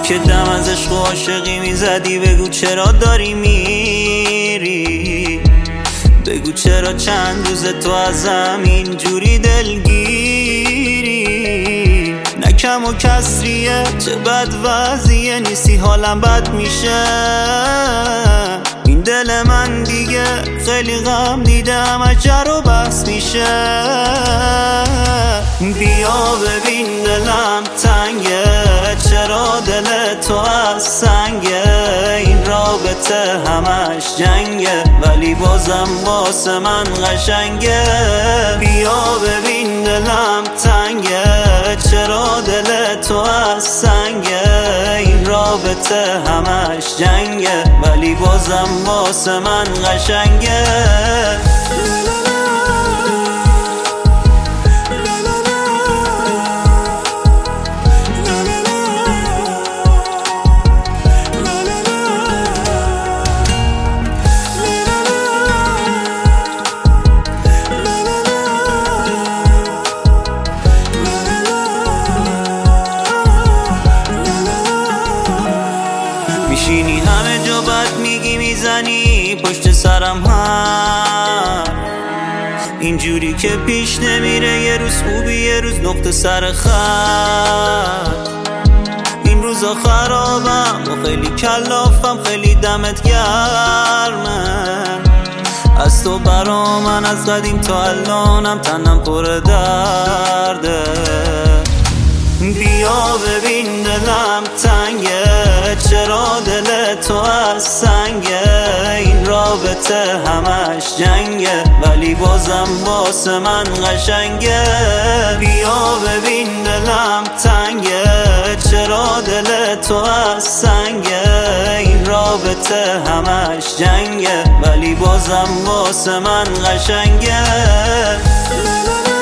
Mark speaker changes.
Speaker 1: که دم از عشق و عاشقی میزدی بگو چرا داری میری، بگو چرا چند روز تو ازم اینجوری دلگیری. نه کم و کسریه چه بد وضعیه، نیستی حالم بد میشه. این دل من دیگه خیلی غم دیدم اجر و بس میشه. بیا ببین دلم تنگه، چرا دل تو از سنگه. این رابطه همش جنگه ولی بازم واسه من قشنگه. بیا ببین دلم تنگه، چرا دل تو از سنگه. این رابطه همش جنگه ولی بازم واسه من قشنگه. میشینی همه جا بد میگی میزنی پشت سرم هم، اینجوری که پیش نمیره. یه روز خوبی یه روز نقطه سر خط. این روزا خرابم و خیلی کلافم، خیلی دمت گرمه. از تو برا من از قدیم تا الانم تنم پر درده. بیا ببین دلم تنگه، چرا دل تو از سنگه. این رابطه همش جنگه ولی بازم واسه من قشنگه. بیا ببین دلم تنگه، چرا دل تو از سنگه. این رابطه همش جنگه ولی بازم واسه من قشنگه.